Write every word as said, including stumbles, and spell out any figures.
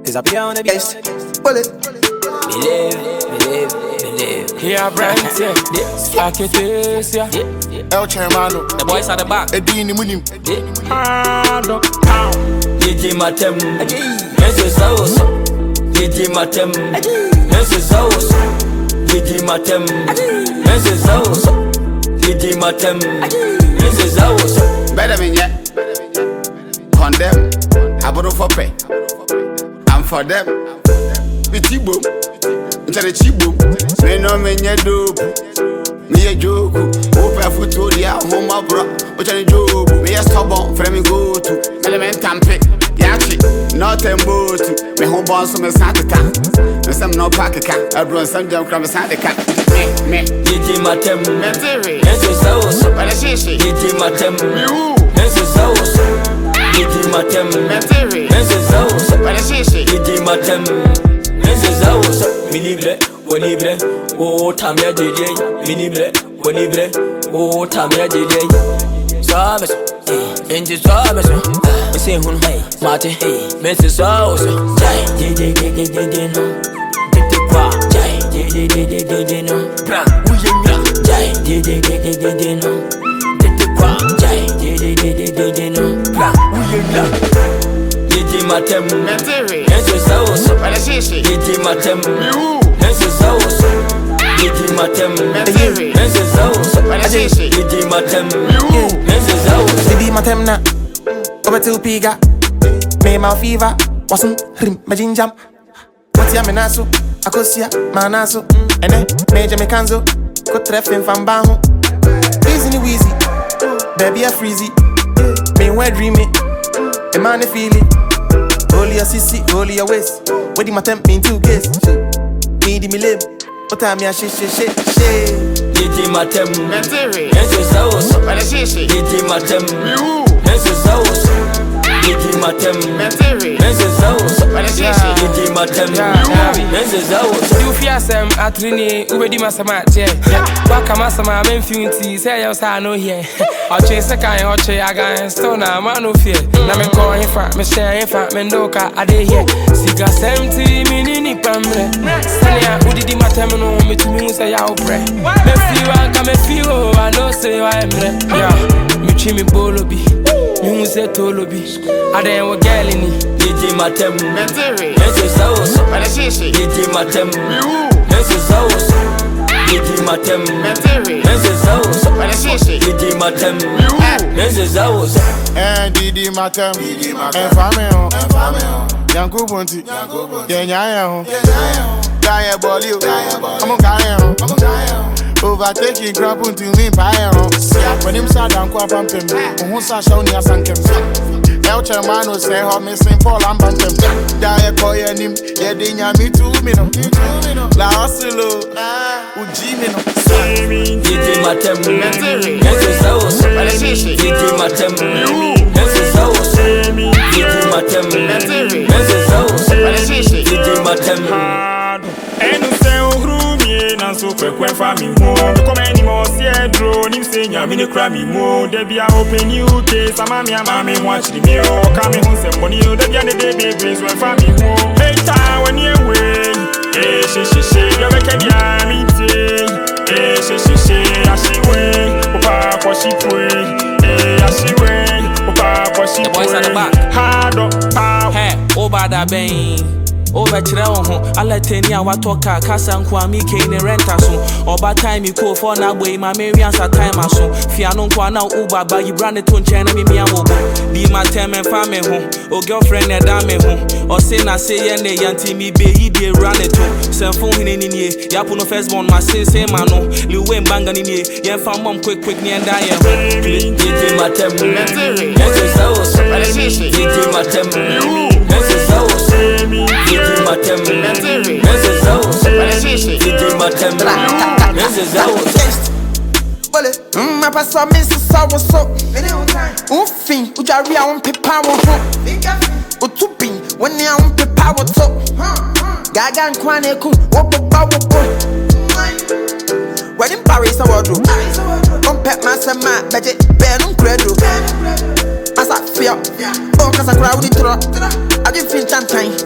Disappear on the guest. Bullet. Believe, believe, believe. Yeah, Brent, yeah. Fuck it is, yeah. El Chairmano. The boys at the back. Edini Munim. Hard up, pow. D J Matem. This is house. D J Matem. This is house. D J Matem. This is house. D J Matem. This is house. Better than yet. Condemn. I bought for pay. I'm for them. Pity boom. Into the cheap boom. Me no me nye dope. Me a joke. Open foot to the home of bro. Which I joke. Me a stubborn. For me go to. Element tampe. Yachi. Not a boat. Me home boss from a Santa Cat. Me some no pack a cat. I brought some jump from a Santa Cat. Me, me. D J Matem. Mentary. This is house. But I say she. D J Matem. You. This is house. D J Matem. Mentary. This is house. But I say she. D J Matem. This is house. Minibre, wonibre, oh tamia J J. Minibre, wonibre, oh tamia J J. Sabes, inji sabes. Me say hun, mate, me say sauce. Jai, J J J J J J no. Tete kwa, Jai, J J J J J J no. Bra, uye bra, Jai, J J J J J J no. Tete kwa, Jai, J J J J J J no. Bra, uye bra. D J Matem. Mentary. This is house. But I say she. D J Matem. You. This is house. D J Matem. Mentary. This is house. But I say she. D J Matem. You. This is house. D J Matem na. Over to Piga. Me my fever. Wasn't him, my ginjam. What's ya menaso? Akosia, manaso. Ene, major mekanzo. Go treffing from Bahu. Easy wheezy. Baby a freezy. Me we dreaming. A man feel it. Holy your sissy, holy your waist. What do my temp in two case? Need me live. What time ya shit shit shit shit. D J Matem. Mentary. This is house. But I say she. D J Matem. You. This is house. D J Matem. Mentary. This is house. But I say she. D J Matem. Yeah. This is house. You fear some atrini, ubedi masama, yeah. Waka masama, I'm infinity, say you say no here. I'll chase a kind of chay, I got stone, I'm no fear. Now me call him for me share him for Mendoka, I did here. Siga seventy, mini pamre. Sanya, who did my terminal, me to me say I'll pray. Me feel, I come feel, I know say I'm bre. Yeah, me chimmy bolobi, me say tolobi. I didn't want girl in it. D J Matem. Mentary. This is house. But I say she. D J Matem. You. This is house. D J Matem. Mentary. This is house. But I say she. D J Matem. You. This is house. And D J Matem. And family. And family. Yanku Bunti. Yenya. Kaya Bolio. I'm a Kaya. Overtaking crap until me pie. When him sat down, quite from him. Who saw Shoni as Sankem. El Chairmano say how me Saint Paul and Bantam. Die call your name. Yeah, they me too, me no. La Osilo. Uji me no. D J Matem. Mentary. This is house. But I say she. D J Matem. You. This is house. D J Matem. Mentary. This is house. But I say she. D J Matem. Enu se ohrumie na so kwekwe fa mi mo come any more see drone him say nya me ne kra mi mo de bia open you case ama me ama me watch the me o ka me hu se money o de bia ne de be brains we fa mi mo hey ta when you away eh she she she you make bia mi tie eh she she she ashi we opa for she pray eh ashi we opa for she The boys at the back. hard up pow Hey, over that bang. Over Chiraho, I let any hour talk, Cassan Kwami Kane renta soon. Or by time you call for now, way my Marians at time as soon. Fiano Kwana Uba, but you brand it to China, me, me, be my time and family home, or girlfriend and dame home, or say, I say, and they yanti me be, he be run it to. Send phone in ye, Yapuno first born, my sin, say, mano, Liu Bangan in ye, yan found mom quick, quick, near and die. D J Matem. Mentary. This is house. But I say she. D J Matem. You. This is house. D J Matem. Mentary. This is house. But I say she. D J Matem. This is house. Bullet. Mm, my pass on me so sour so. Ufin, ujaria on pepa wo ho. Utupi, when they on pepa wo to. Gaga and Kwane ku, wopo ba wopo. Wedding Paris a wardrobe. On pet master ma, budget, benum credo. As I feel, oh, cause I crowd it. I didn't feel time.